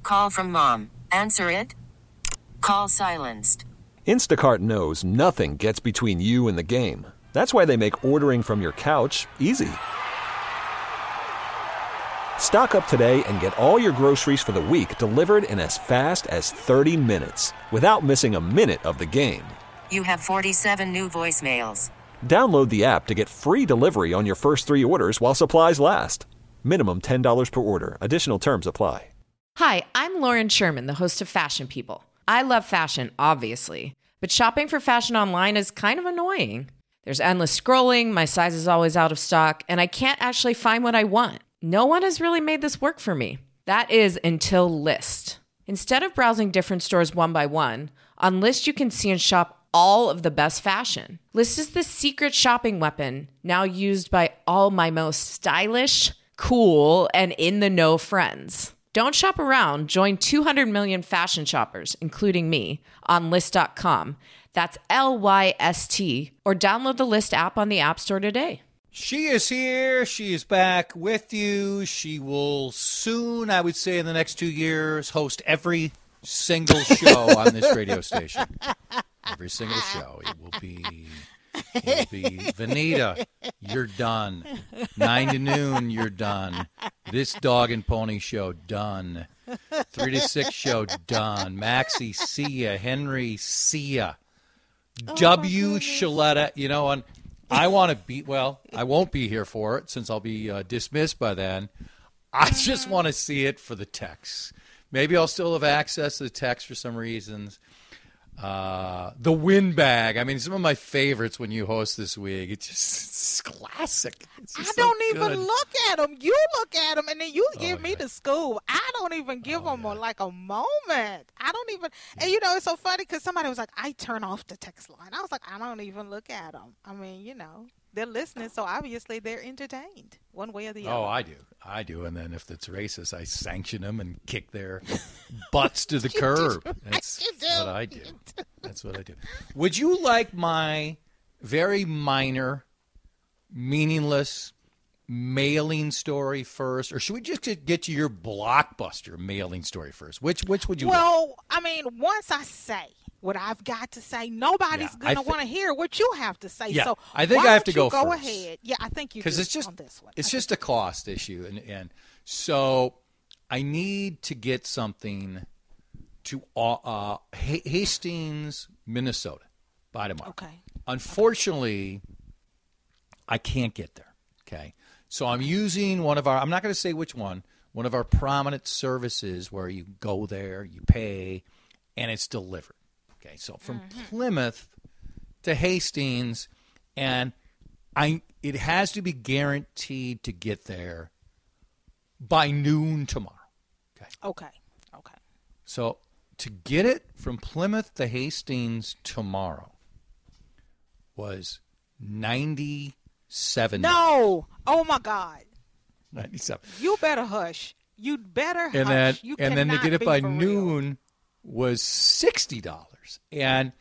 Call from mom. Answer it. Call silenced. Instacart knows nothing gets between you and the game. That's why they make ordering from your couch easy. Stock up today and get all your groceries for the week delivered in as fast as 30 minutes without missing a minute of the game. You have 47 new voicemails. Download the app to get free delivery on your first 3 orders while supplies last. Minimum $10 per order. Additional terms apply. Hi, I'm Lauren Sherman, the host of Fashion People. I love fashion, obviously, but shopping for fashion online is kind of annoying. There's endless scrolling, my size is always out of stock, and I can't actually find what I want. No one has really made this work for me. That is until Lyst. Instead of browsing different stores one by one, on Lyst you can see and shop all of the best fashion. Lyst is the secret shopping weapon now used by all my most stylish, cool, and in-the-know friends. Don't shop around. Join 200 million fashion shoppers, including me, on Lyst.com. That's Lyst, or download the Lyst app on the App Store today. She is here. She is back with you. She will soon, I would say in the next 2 years, host every single show on this radio station. Every single show. It will be Vanita, you're done. 9 to noon, you're done. This Dog and Pony show, done. 3 to 6 show, done. Maxie, see ya. Henry, see ya. W. Shaletta, you know, and I want to be, well, I won't be here for it since I'll be dismissed by then. I just want to see it for the texts. Maybe I'll still have access to the text for some reasons. The windbag. I mean, some of my favorites when you host this week. It's classic. It's I just don't so even good. look at them. You look at them, and then you give me the scoop. I don't even give them like a moment. I don't even. And you know, it's so funny because somebody was like, "I turn off the text line." I was like, "I don't even look at them." I mean, you know, they're listening, so obviously they're entertained one way or the other. Oh, I do. And then if it's racist, I sanction them and kick their butts to the curb. That's what I do. That's what I do. Would you like my very minor, meaningless mailing story first, or should we just get to your blockbuster mailing story first? Which would you like? Well, I mean, once I say what I've got to say, nobody's going to want to hear what you have to say. Yeah, so I think why I have to don't go you go first. ahead. Yeah, I think you do Because it's just on this one. it's just a cost issue, and so I need to get something to Hastings, Minnesota by tomorrow. Okay. Unfortunately, I can't get there. Okay, so I'm using one of our. I'm not going to say which one. One of our prominent services where you go there, you pay, and it's delivered. Okay, so from Plymouth to Hastings, and it has to be guaranteed to get there by noon tomorrow. Okay. So to get it from Plymouth to Hastings tomorrow was $97. No. Oh, my God. 97. You better hush. You'd better And hush. then to get it by noon. noon was $60. And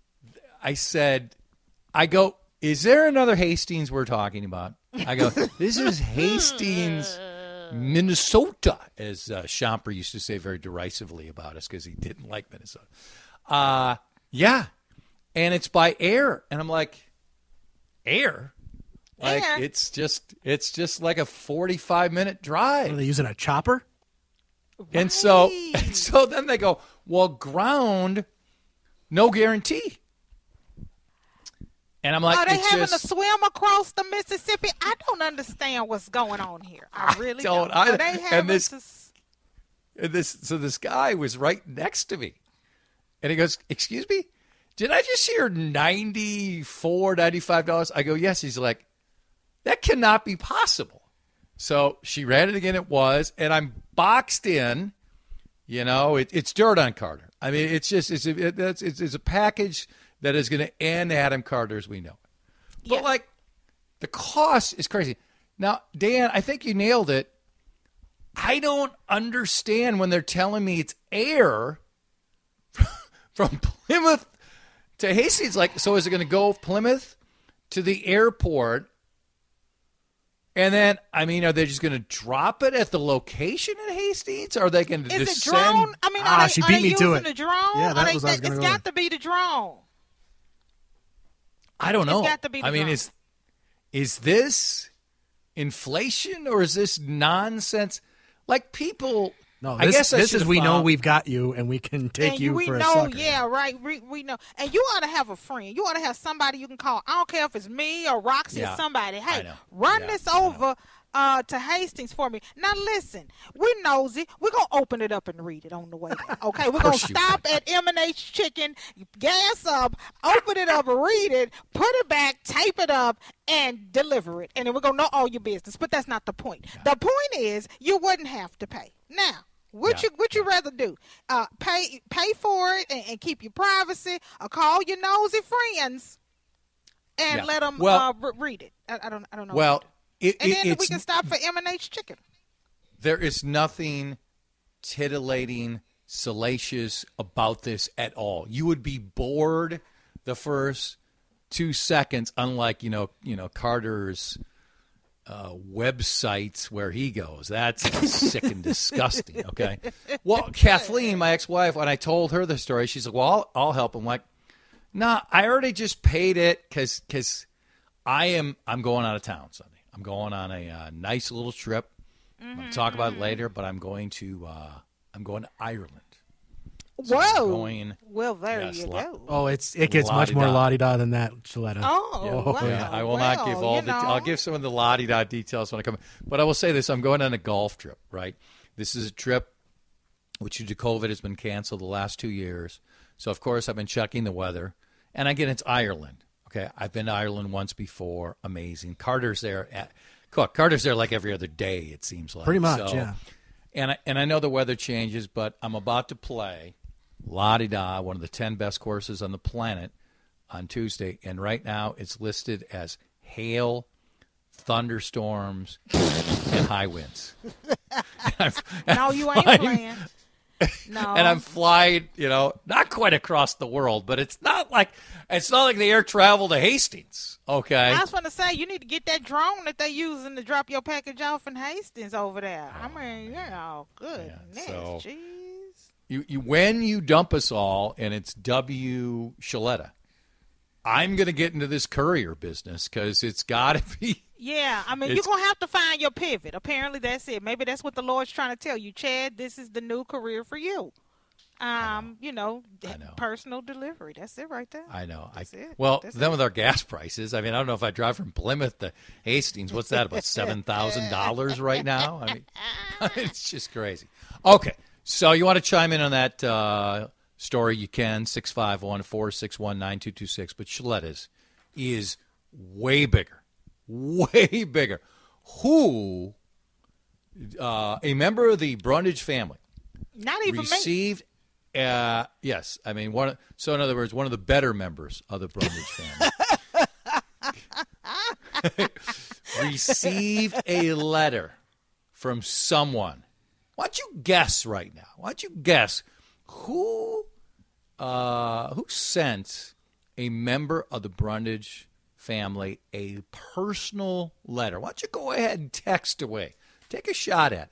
I go, is there another Hastings we're talking about? I go, this is Hastings, Minnesota, as Schomper used to say very derisively about us because he didn't like Minnesota. Yeah. And it's by air. And I'm like, air? Like Air? it's just like a 45-minute drive. Are they using a chopper? And so then they go, well, ground, no guarantee. And I'm like, Are they it's having just, to swim across the Mississippi? I don't understand what's going on here. I really don't. Are they having So this guy was right next to me. And he goes, excuse me? Did I just hear $94, $95? I go, yes. He's like, that cannot be possible. So she ran it again. It was. And I'm boxed in. You know, it's dirt on Carter. I mean, it's a package that is going to end Adam Carter as we know it. But, like, the cost is crazy. Now, Dan, I think you nailed it. I don't understand when they're telling me it's air from Plymouth to Hastings. Like, so is it going to go Plymouth to the airport And then, I mean, are they just going to drop it at the location in Hastings? Or are they going to Is just it drone? I mean, are she they, beat are they me to using it. the drone? Yeah, that was what I was gonna It's go got with. to be the drone. I don't know. It's got to be the I mean, drone. is this inflation or is this nonsense? Like people. No, I this, guess I this should is have we know found- we've got you, and we can take And you we for a know, sucker. yeah, right. We know. And you ought to have a friend. You ought to have somebody you can call. I don't care if it's me or Roxy Yeah, or somebody. I Hey, know. run Yeah, this I know. over to Hastings for me. Now listen, we're nosy. We're gonna open it up and read it on the way there. Okay, we're gonna course you stop at M&H Chicken, gas up, open it up, read it, put it back, tape it up, and deliver it. And then we're gonna know all your business. But that's not the point. The point is you wouldn't have to pay. Now, what you rather do? Pay for it and keep your privacy, or call your nosy friends and Yeah. let them Well- read it. I don't know. Well, and then we it's can stop for M&H Chicken. there is nothing titillating, salacious about this at all. You would be bored the first 2 seconds, unlike Carter's websites where he goes. That's sick and disgusting. Okay. Well, Kathleen, my ex-wife, when I told her the story, she's like, "Well, I'll help." I'm like, "Nah, I already just paid it because I'm going out of town Sunday. I'm going on a nice little trip. I'm going to talk about it later, but I'm going to Ireland." So I'm Whoa. going- Well, there Yes, you go. Oh, it gets much more La-di-da. la-di-da than that, Shaletta. Oh, wow. Yeah, I will not give all the. I'll give some of the la-di-da details when I come. But I will say this: I'm going on a golf trip. Right, this is a trip which, due to COVID, has been canceled the last 2 years. So of course I've been checking the weather, and again, it's Ireland. Okay, I've been to Ireland once before. Amazing. Carter's there. Carter's there like every other day. It seems like Pretty much, So- yeah. And I know the weather changes, but I'm about to play La-di-da, one of the 10 best courses on the planet, on Tuesday. And right now it's listed as hail, thunderstorms, and high winds. No, you ain't playing. No. And I'm flying, not quite across the world, but it's not like the air travel to Hastings. Okay. I was going to say, you need to get that drone that they using to drop your package off in Hastings over there. I mean, goodness, so- jeez. You when you dump us all, and it's W. Shaletta, I'm going to get into this courier business because it's got to be. Yeah, I mean, you're going to have to find your pivot. Apparently, that's it. Maybe that's what the Lord's trying to tell you. Chad, this is the new career for you. Personal delivery. That's it right there. I know. That's it. Well, That's then it. with our gas prices, I mean, I don't know if I drive from Plymouth to Hastings. What's that, about $7,000 right now? I mean, it's just crazy. Okay, so you want to chime in on that story, you can, 651-461-9226. But Shaletta's is way bigger. Way bigger. Who, a member of the Brundage family, Not even me. received, yes, I mean, so in other words, one of the better members of the Brundage family received a letter from someone. Why don't you guess right now? Why don't you guess who sent a member of the Brundage family a personal letter? Why don't you go ahead and text away? Take a shot at it.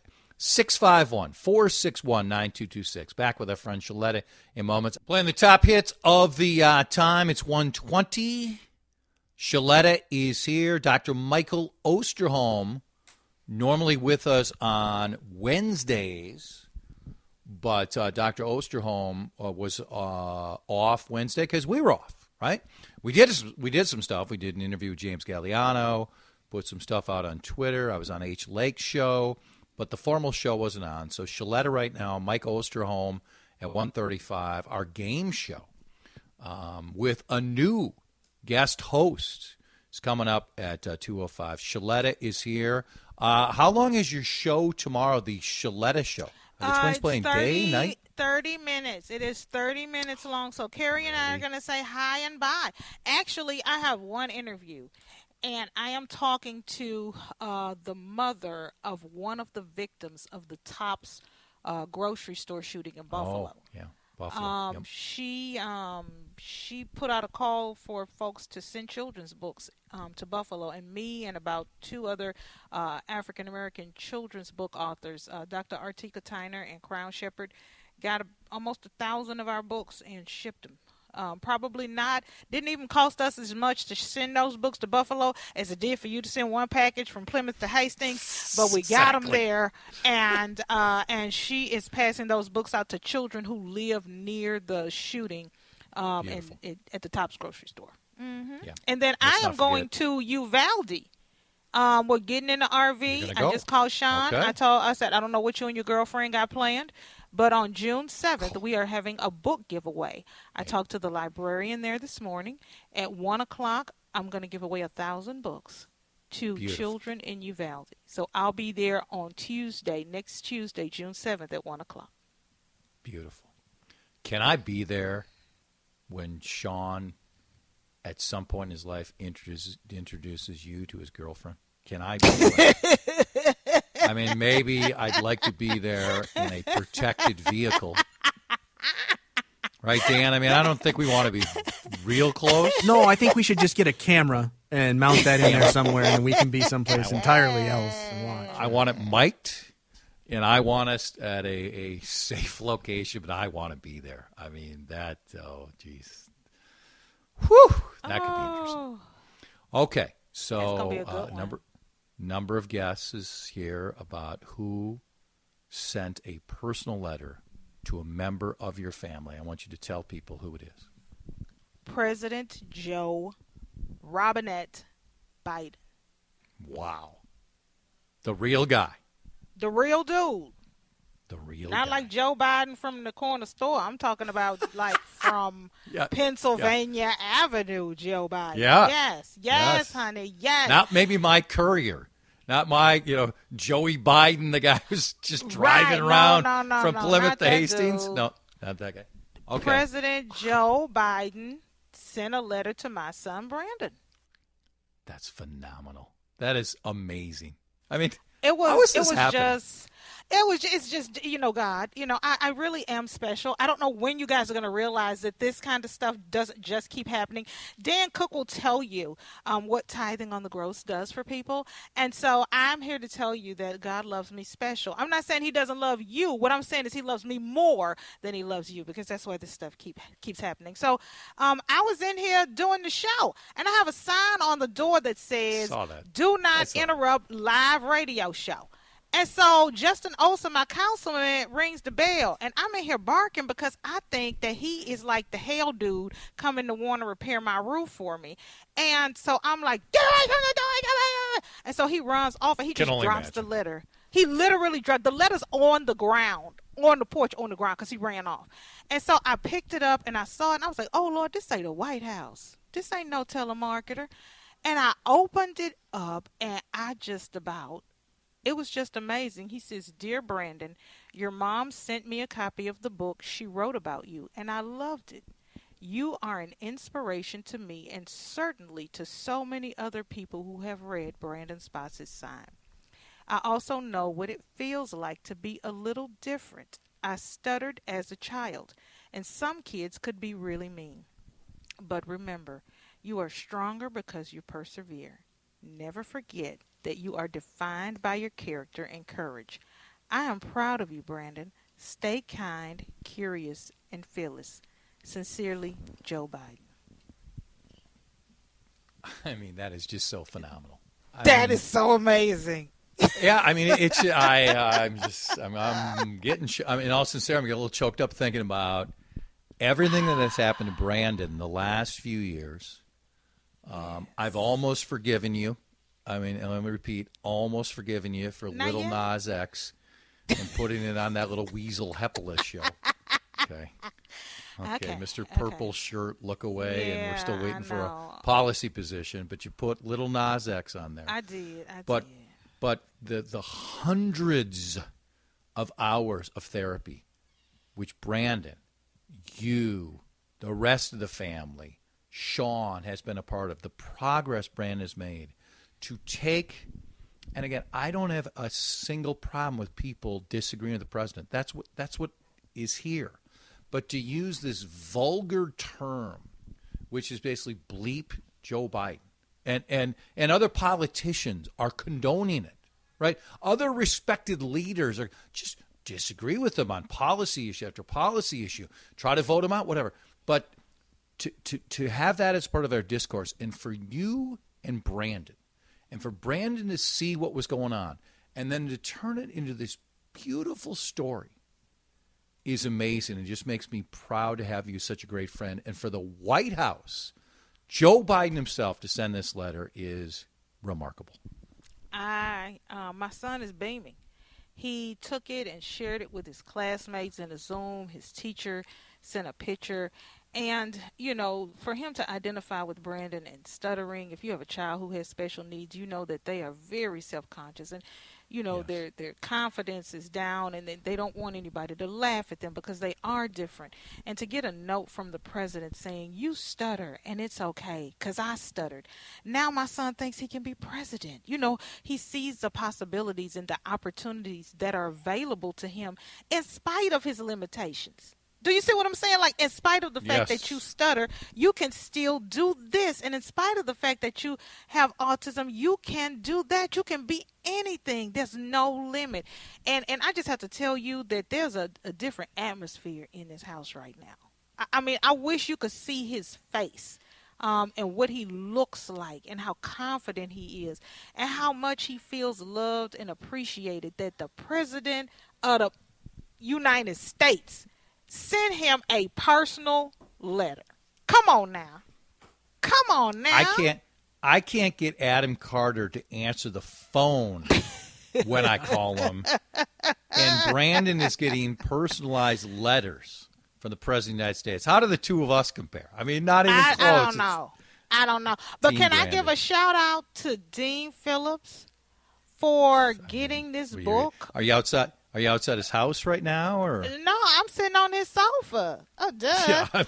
651-461-9226. Back with our friend Shaletta in moments. Playing the top hits of the time. It's 1:20. Shaletta is here. Dr. Michael Osterholm, normally with us on Wednesdays, but Dr. Osterholm was off Wednesday because we were off, right? We did some stuff. We did an interview with James Galliano, put some stuff out on Twitter. I was on H. Lake's show, but the formal show wasn't on. So Shaletta right now, Mike Osterholm at 1:35, our game show with a new guest host is coming up at 2:05. Shaletta is here. How long is your show tomorrow, the Shaletta show? Are the twins playing day, night? 30 minutes. It is 30 minutes long. So Carrie and I are going to say hi and bye. Actually, I have one interview, and I am talking to the mother of one of the victims of the Tops grocery store shooting in Buffalo. Oh, yeah. Buffalo. Yep. She put out a call for folks to send children's books to Buffalo, and me and about 2 other African American children's book authors, Dr. Artika Tyner and Crown Shepherd, got almost 1,000 of our books and shipped them. Probably not. Didn't even cost us as much to send those books to Buffalo as it did for you to send one package from Plymouth to Hastings. But we got them there, and she is passing those books out to children who live near the shooting at the Tops grocery store. Mm-hmm. Yeah. And then I am going to Uvalde. We're getting in the RV. I just called Sean. Okay. I said, I don't know what you and your girlfriend got planned, but on June 7th, we are having a book giveaway. I talked to the librarian there this morning. At 1 o'clock, I'm going to give away 1,000 books to children in Uvalde. So I'll be there on next Tuesday, June 7th at 1 o'clock. Beautiful. Can I be there when Sean, at some point in his life, introduces you to his girlfriend? Can I be there? I mean, maybe I'd like to be there in a protected vehicle. Right, Dan? I mean, I don't think we want to be real close. No, I think we should just get a camera and mount that in there somewhere, and we can be someplace entirely else and watch. I want it mic'd, and I want us at a safe location, but I want to be there. I mean, geez. Whew, that could be interesting. Okay, so number of guesses here about who sent a personal letter to a member of your family. I want you to tell people who it is. President Joe Robinette Biden. Wow. The real guy. The real dude. The real Not guy. like Joe Biden from the corner store. I'm talking about like from Pennsylvania Avenue Joe Biden. Yeah. Yes, honey. Yes. Not maybe my courier. Not my, Joey Biden, the guy who's just driving around from Plymouth to Hastings. Dude. No, not that guy. Okay. President Joe Biden sent a letter to my son Brandon. That's phenomenal. That is amazing. I mean, it's just, God, I really am special. I don't know when you guys are going to realize that this kind of stuff doesn't just keep happening. Dan Cook will tell you what tithing on the gross does for people. And so I'm here to tell you that God loves me special. I'm not saying he doesn't love you. What I'm saying is he loves me more than he loves you, because that's why this stuff keeps happening. So I was in here doing the show, and I have a sign on the door that says, "Do not interrupt live radio show." And so Justin Olson, my councilman, rings the bell, and I'm in here barking because I think that he is like the hell dude coming to want to repair my roof for me. And so I'm like, get away from the door. And so he runs off, and he just drops the letter. He literally dropped the letters on the ground, on the porch, on the ground, because he ran off. And so I picked it up, and I saw it, and I was like, oh, Lord, this ain't the White House. This ain't no telemarketer. And I opened it up, and it was just amazing. He says, "Dear Brandon, your mom sent me a copy of the book she wrote about you, and I loved it. You are an inspiration to me and certainly to so many other people who have read Brandon Spotts' sign. I also know what it feels like to be a little different. I stuttered as a child, and some kids could be really mean. But remember, you are stronger because you persevere. Never forget that you are defined by your character and courage. I am proud of you, Brandon. Stay kind, curious, and fearless. Sincerely, Joe Biden." I mean, that is just so phenomenal. That is so amazing. Yeah, I mean, I'm getting, in all sincerity, I'm getting a little choked up thinking about everything that has happened to Brandon in the last few years. I've almost forgiven you. I mean, and let me repeat, almost forgiven you for Little Nas X and putting it on that little Weasel Hepala show. Okay, Mr. Purple Shirt, look away, and we're still waiting for a policy position. But you put Little Nas X on there. I did. But the hundreds of hours of therapy, which Brandon, you, the rest of the family, Sean has been a part of, the progress Brandon has made to take, and again, I don't have a single problem with people disagreeing with the president. That's what is here. But to use this vulgar term, which is basically bleep Joe Biden, and other politicians are condoning it, right? Other respected leaders are just disagree with them on policy issue after policy issue, try to vote them out, whatever. But to have that as part of their discourse, and for you and Brandon, and for Brandon to see what was going on, and then to turn it into this beautiful story is amazing. It just makes me proud to have you such a great friend. And for the White House, Joe Biden himself, to send this letter is remarkable. My son is beaming. He took it and shared it with his classmates in a Zoom. His teacher sent a picture. And, you know, for him to identify with Brandon and stuttering, if you have a child who has special needs, you know that they are very self-conscious. And, you know, yes, their confidence is down, and they don't want anybody to laugh at them because they are different. And to get a note from the president saying, you stutter, and it's okay because I stuttered. Now my son thinks he can be president. You know, he sees the possibilities and the opportunities that are available to him in spite of his limitations. Do you see what I'm saying? Like, in spite of the fact that you stutter, you can still do this. And in spite of the fact that you have autism, you can do that. You can be anything. There's no limit. And I just have to tell you that there's a different atmosphere in this house right now. I mean, I wish you could see his face and what he looks like and how confident he is and how much he feels loved and appreciated, that the president of the United States send him a personal letter. Come on now. I can't get Adam Carter to answer the phone when I call him. And Brandon is getting personalized letters from the President of the United States. How do the two of us compare? I mean, not even close. I don't know. But can I give a shout out to Dean Phillips for getting this book? Are you outside? Are you outside his house right now, or? No, I'm sitting on his sofa. Oh, duh.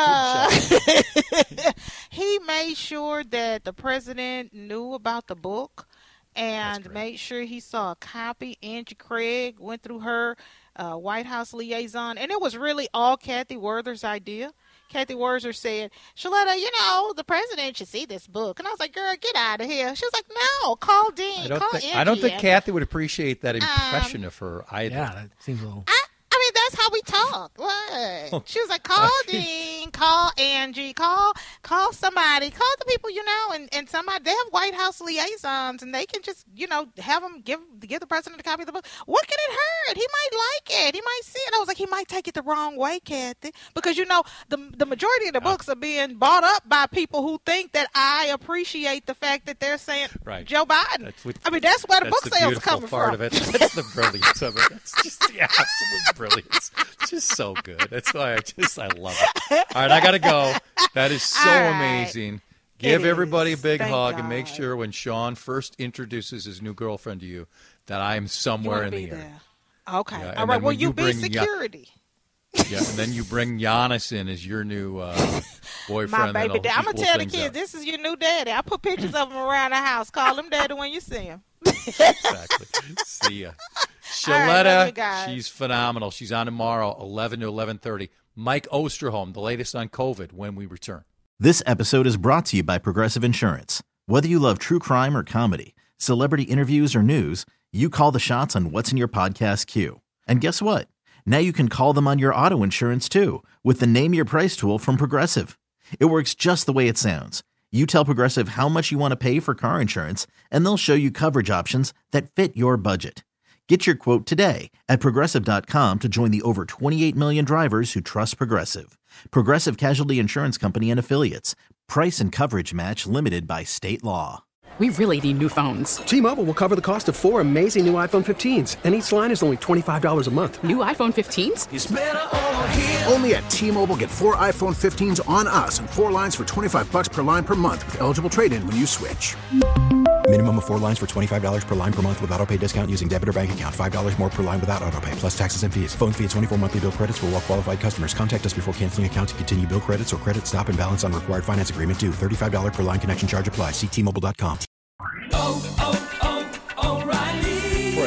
Yeah. He made sure that the president knew about the book and made sure he saw a copy. Angie Craig went through her White House liaison, and it was really all Kathy Werther's idea. Kathy Werther said, Shaletta, you know, the president should see this book. And I was like, girl, get out of here. She was like, no, call Dean, Angie. I don't think Kathy would appreciate that impression of her either. Yeah, that seems a little... I mean, that's how we talk. What? She was like, call Dean, call Angie, call somebody, call the people, you know, and somebody, they have White House liaisons, and they can just, you know, have them give the president a copy of the book. What can it hurt? He might like it. He might see it. I was like, he might take it the wrong way, Kathy, because, you know, the majority of the books are being bought up by people who think that I appreciate the fact that they're saying Joe Biden. That's where the book sales are coming from. Part of it. That's the brilliance of it. That's just the absolute brilliance. It's just so good. That's why I love it. All right, I got to go. That is so amazing. Give everybody a big hug and make sure when Sean first introduces his new girlfriend to you that I am somewhere in the air. Okay. Yeah, all right. Well, you be security. Yeah, and then you bring Giannis in as your new boyfriend. My baby. I'm going to tell the kids, this is your new daddy. I put pictures of him around the house. Call him daddy when you see him. Exactly. See ya. Shaletta, right, she's phenomenal. She's on tomorrow, 11 to 11:30. Mike Osterholm, the latest on COVID, when we return. This episode is brought to you by Progressive Insurance. Whether you love true crime or comedy, celebrity interviews or news, you call the shots on what's in your podcast queue. And guess what? Now you can call them on your auto insurance too with the Name Your Price tool from Progressive. It works just the way it sounds. You tell Progressive how much you want to pay for car insurance, and they'll show you coverage options that fit your budget. Get your quote today at Progressive.com to join the over 28 million drivers who trust Progressive. Progressive Casualty Insurance Company and Affiliates. Price and coverage match limited by state law. We really need new phones. T-Mobile will cover the cost of 4 amazing new iPhone 15s, and each line is only $25 a month. New iPhone 15s? It's better over here. Only at T-Mobile, get 4 iPhone 15s on us and 4 lines for $25 per line per month with eligible trade-in when you switch. Minimum of 4 lines for $25 per line per month with autopay discount using debit or bank account. $5 more per line without autopay, plus taxes and fees. Phone fee at 24 monthly bill credits for well-qualified customers. Contact us before canceling account to continue bill credits or credit stop and balance on required finance agreement due. $35 per line connection charge applies. See T-Mobile.com. O'Reilly. For a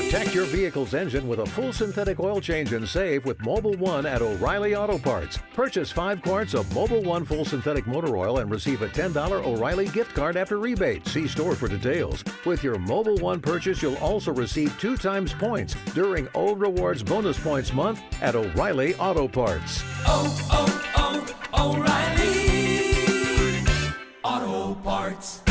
Protect your vehicle's engine with a full synthetic oil change and save with Mobil 1 at O'Reilly Auto Parts. Purchase 5 quarts of Mobil 1 full synthetic motor oil and receive a $10 O'Reilly gift card after rebate. See store for details. With your Mobil 1 purchase, you'll also receive 2 times points during O Rewards Bonus Points Month at O'Reilly Auto Parts. O'Reilly Auto Parts.